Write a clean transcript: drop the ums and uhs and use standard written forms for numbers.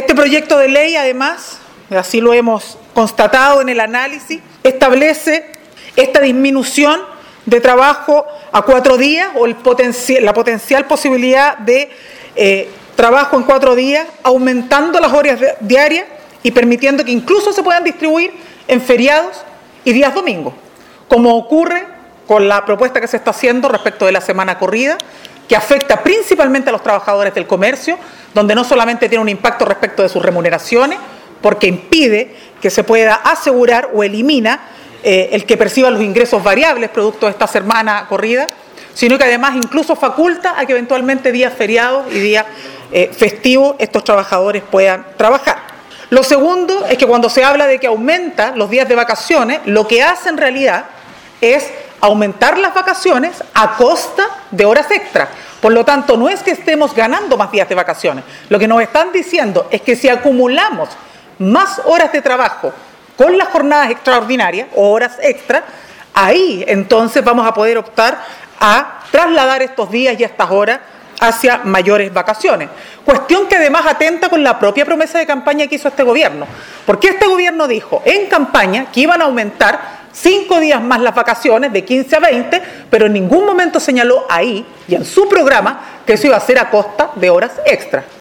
Este proyecto de ley, además, así lo hemos constatado en el análisis, establece esta disminución de trabajo a 4 días o la potencial posibilidad de trabajo en 4 días, aumentando las horas diarias y permitiendo que incluso se puedan distribuir en feriados y días domingos, como ocurre con la propuesta que se está haciendo respecto de la semana corrida, que afecta principalmente a los trabajadores del comercio, donde no solamente tiene un impacto respecto de sus remuneraciones, porque impide que se pueda asegurar o elimina el que perciba los ingresos variables producto de esta semana corrida, sino que además incluso faculta a que eventualmente días feriados y días festivos estos trabajadores puedan trabajar. Lo segundo es que cuando se habla de que aumenta los días de vacaciones, lo que hace en realidad es aumentar las vacaciones a costa de horas extras. Por lo tanto, no es que estemos ganando más días de vacaciones. Lo que nos están diciendo es que si acumulamos más horas de trabajo con las jornadas extraordinarias o horas extras, ahí entonces vamos a poder optar a trasladar estos días y estas horas hacia mayores vacaciones. Cuestión que además atenta con la propia promesa de campaña que hizo este gobierno. Porque este gobierno dijo en campaña que iban a aumentar 5 días más las vacaciones, de 15 a 20, pero en ningún momento señaló ahí y en su programa que eso iba a ser a costa de horas extras.